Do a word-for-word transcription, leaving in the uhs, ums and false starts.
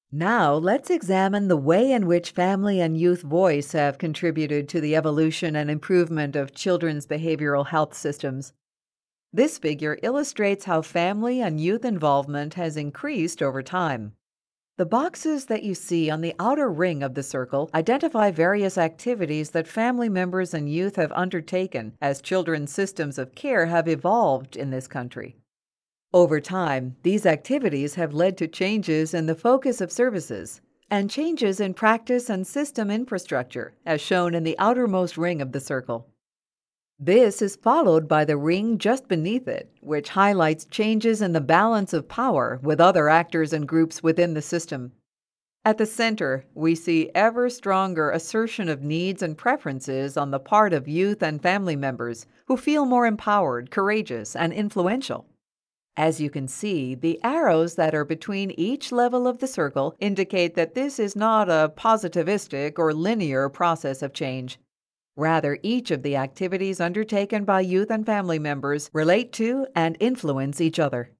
Now, let's examine the way in which family and youth voice have contributed to the evolution and improvement of children's behavioral health systems. This figure illustrates how family and youth involvement has increased over time. The boxes that you see on the outer ring of the circle identify various activities that family members and youth have undertaken as children's systems of care have evolved in this country. Over time, these activities have led to changes in the focus of services and changes in practice and system infrastructure, as shown in the outermost ring of the circle. This is followed by the ring just beneath it, which highlights changes in the balance of power with other actors and groups within the system. At the center, we see ever stronger assertion of needs and preferences on the part of youth and family members who feel more empowered, courageous, and influential. As you can see, the arrows that are between each level of the circle indicate that this is not a positivistic or linear process of change. Rather, each of the activities undertaken by youth and family members relate to and influence each other.